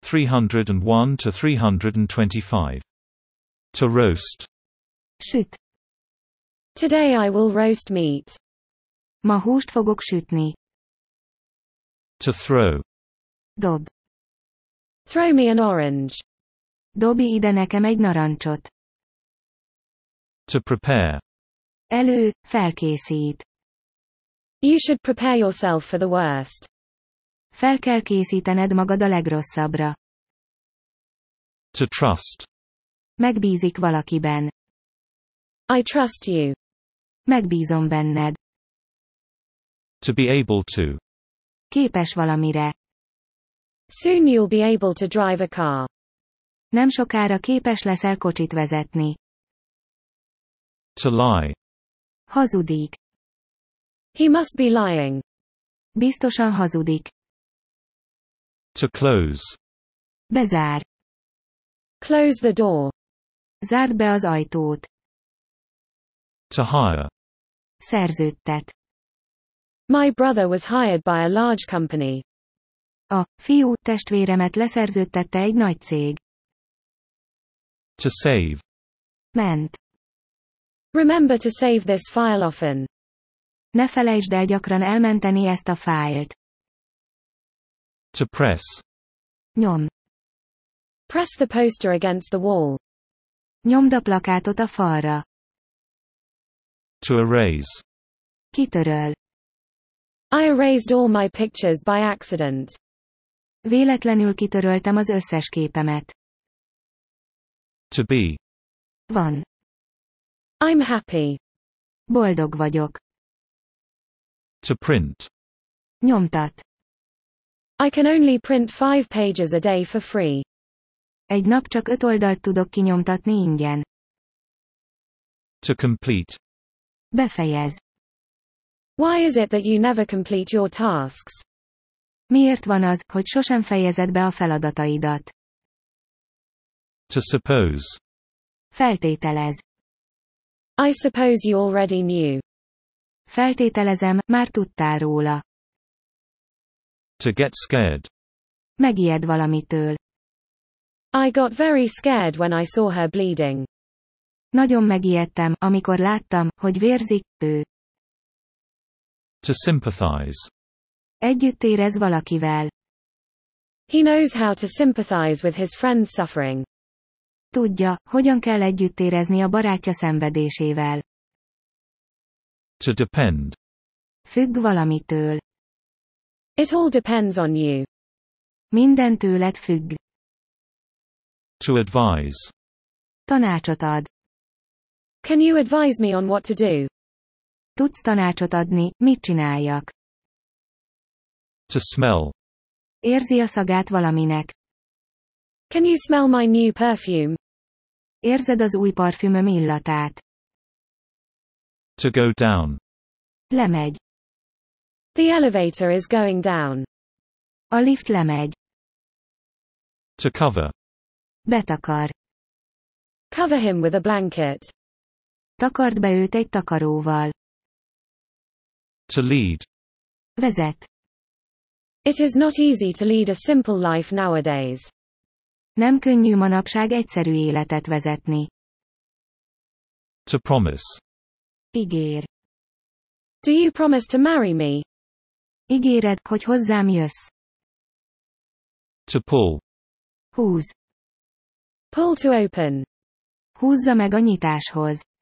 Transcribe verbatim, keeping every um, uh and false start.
three hundred one to three hundred twenty-five. To roast. Süt. Today I will roast meat. Ma húst fogok sütni. To throw. Dob. Throw me an orange. Dobj ide nekem egy narancsot. To prepare. Elő, felkészít. You should prepare yourself for the worst. Fel kell készítened magad a legrosszabbra. To trust. Megbízik valakiben. I trust you. Megbízom benned. To be able to. Képes valamire. Soon you'll be able to drive a car. Nem sokára képes leszel kocsit vezetni. To lie. Hazudik. He must be lying. Biztosan hazudik. To close. Bezár. Close the door. Zárd be az ajtót. To hire. Szerződtet. My brother was hired by a large company. A fiú testvéremet leszerződtette egy nagy cég. To save. Ment. Remember to save this file often. Ne felejtsd el gyakran elmenteni ezt a fájlt. To press. Nyom. Press the poster against the wall. Nyomd a plakátot a falra. To erase. Kitöröl. I erased all my pictures by accident. Véletlenül kitöröltem az összes képemet. To be. Van. I'm happy. Boldog vagyok. To print. Nyomtat. I can only print five pages a day for free. Egy nap csak öt oldalt tudok kinyomtatni ingyen. To complete. Befejez. Why is it that you never complete your tasks? Miért van az, hogy sosem fejezed be a feladataidat? To suppose. Feltételez. I suppose you already knew. Feltételezem, már tudtál róla. To get scared. Megijed valamitől. I got very scared when I saw her bleeding. Nagyon megijedtem, amikor láttam, hogy vérzik, ő. To sympathize. Együtt érez valakivel. He knows how to sympathize with his friend's suffering. Tudja, hogyan kell együtt érezni a barátja szenvedésével. To depend. Függ valamitől. It all depends on you. Minden tőled függ. To advise. Tanácsot ad. Can you advise me on what to do? Tudsz tanácsot adni, mit csináljak? To smell. Érzi a szagát valaminek. Can you smell my new perfume? Érzed az új parfümöm illatát. To go down. Lemegy. The elevator is going down. A lift lemegy. To cover. Betakar. Cover him with a blanket. Takard be őt egy takaróval. To lead. Vezet. It is not easy to lead a simple life nowadays. Nem könnyű manapság egyszerű életet vezetni. To promise. Ígér. Do you promise to marry me? Ígéred, hogy hozzám jössz. To pull. Húz. Pull to open. Húzza meg a nyitáshoz.